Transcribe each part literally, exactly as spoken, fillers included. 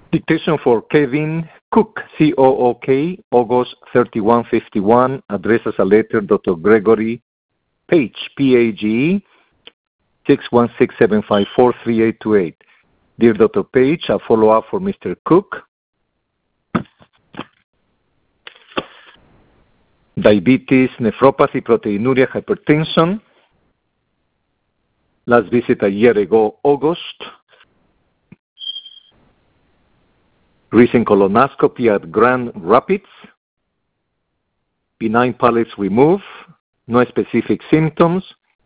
Dictation for Kevin Cook, C O O K, August thirty-one fifty-one, address as a letter, Doctor Gregory Page, P A G E, six one six seven five four three eight two eight. Dear Doctor Page, a follow-up for Mister Cook. Diabetes, nephropathy, proteinuria, hypertension. Last visit a year ago, August. Recent colonoscopy at Grand Rapids. Benign polyps removed. No specific symptoms.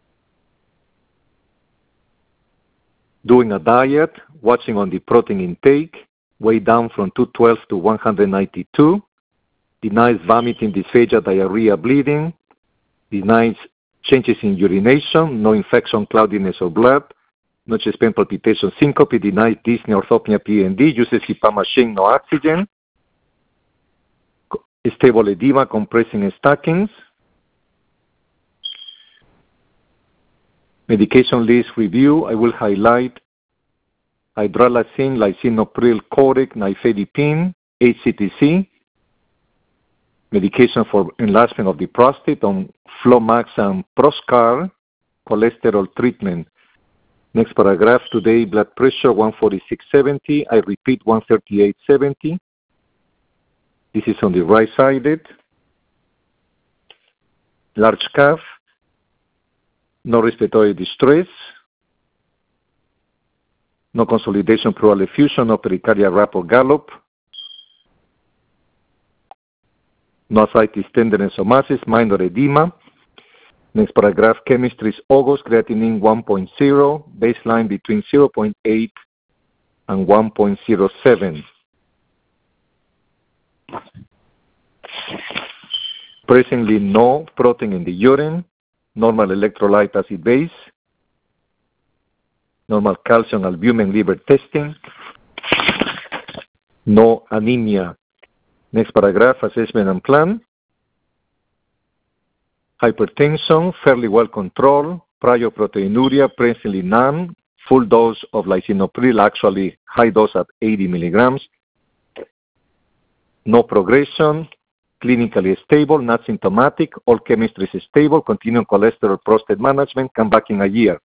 Doing a diet, watching on the protein intake, way down from two twelve to one ninety-two. Denies vomiting, dysphagia, diarrhea, bleeding. Denies changes in urination, no infection, cloudiness, or blood. No chest pain, palpitation, syncope. Denies dyspnea, orthopnea, P N D. Uses HIPAA machine, no oxygen. Stable edema, compressing stockings. Medication list review. I will highlight hydralazine, lisinopril, Coreg, nifedipine, H C T C. Medication for enlargement of the prostate on Flomax and Proscar, cholesterol treatment. Next paragraph, today blood pressure one forty-six seventy. I repeat one thirty-eight seventy. This is on the right sided. Large calf. No respiratory distress. No consolidation, pleural effusion, no pericardial rap or gallop. No ascites, tenderness, or masses, minor edema. Next paragraph, chemistry is August, creatinine one point zero, baseline between zero point eight and one point zero seven. Presently, no protein in the urine, normal electrolyte acid base, normal calcium, albumin, liver testing, no anemia. Next paragraph, assessment and plan. Hypertension, fairly well controlled. Prior proteinuria, presently none. Full dose of lisinopril, actually high dose at eighty milligrams. No progression. Clinically stable, not symptomatic. All chemistry is stable. Continuing cholesterol, prostate management. Come back in a year.